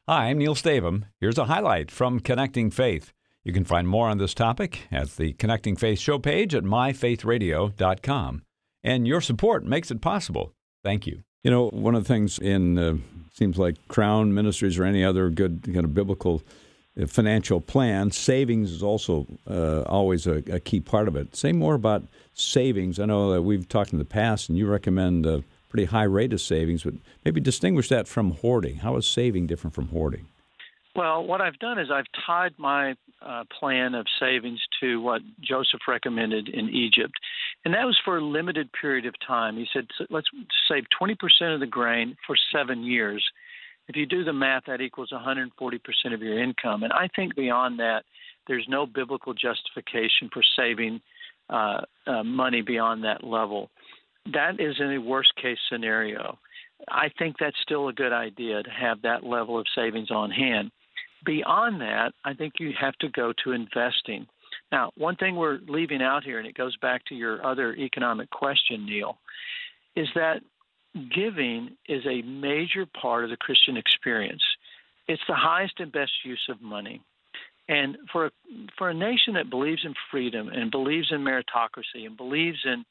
Hi, I'm Neil Stavum. Here's a highlight from Connecting Faith. You can find more on this topic at the Connecting Faith show page at myfaithradio.com. And your support makes it possible. Thank you. You know, one of the things in, seems like Crown Ministries or any other good kind of biblical financial plan, savings is also always a key part of it. Say more about savings. I know that we've talked in the past, and you recommend a pretty high rate of savings, but maybe distinguish that from hoarding. How is saving different from hoarding? Well, what I've done is I've tied my plan of savings to what Joseph recommended in Egypt, and that was for a limited period of time. He said, let's save 20% of the grain for 7 years. If you do the math, that equals 140% of your income. And I think beyond that, there's no biblical justification for saving money beyond that level. That is in a worst-case scenario. I think that's still a good idea to have that level of savings on hand. Beyond that, I think you have to go to investing. Now, one thing we're leaving out here, and it goes back to your other economic question, Neil, is that giving is a major part of the Christian experience. It's the highest and best use of money. And for a nation that believes in freedom and believes in meritocracy and believes in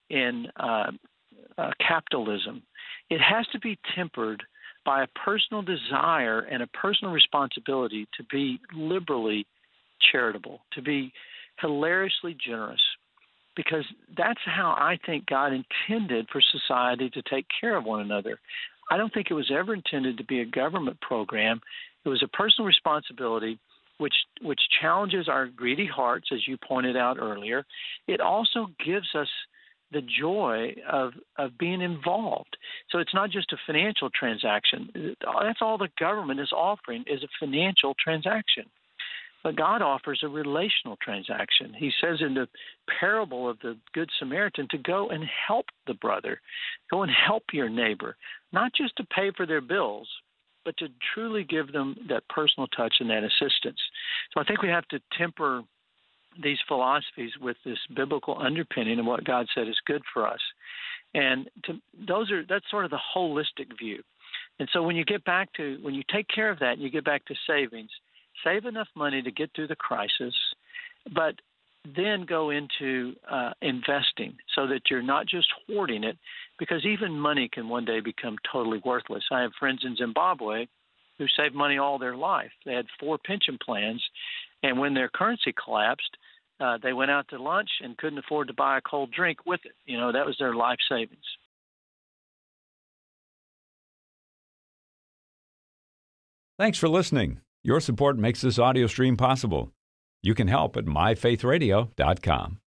capitalism, it has to be tempered by a personal desire and a personal responsibility to be liberally charitable, to be hilariously generous, because that's how I think God intended for society to take care of one another. I don't think it was ever intended to be a government program. It was a personal responsibility which challenges our greedy hearts, as you pointed out earlier. It also gives us the joy of being involved. So it's not just a financial transaction. That's all the government is offering is a financial transaction. But God offers a relational transaction. He says in the parable of the Good Samaritan to go and help the brother, go and help your neighbor, not just to pay for their bills, but to truly give them that personal touch and that assistance. So I think we have to temper these philosophies with this biblical underpinning of what God said is good for us. And that's sort of the holistic view. And so when you take care of that and you get back to savings, save enough money to get through the crisis, but then go into investing so that you're not just hoarding it, because even money can one day become totally worthless. I have friends in Zimbabwe who saved money all their life. They had 4 pension plans, and when their currency collapsed, they went out to lunch and couldn't afford to buy a cold drink with it. You know, that was their life savings. Thanks for listening. Your support makes this audio stream possible. You can help at myfaithradio.com.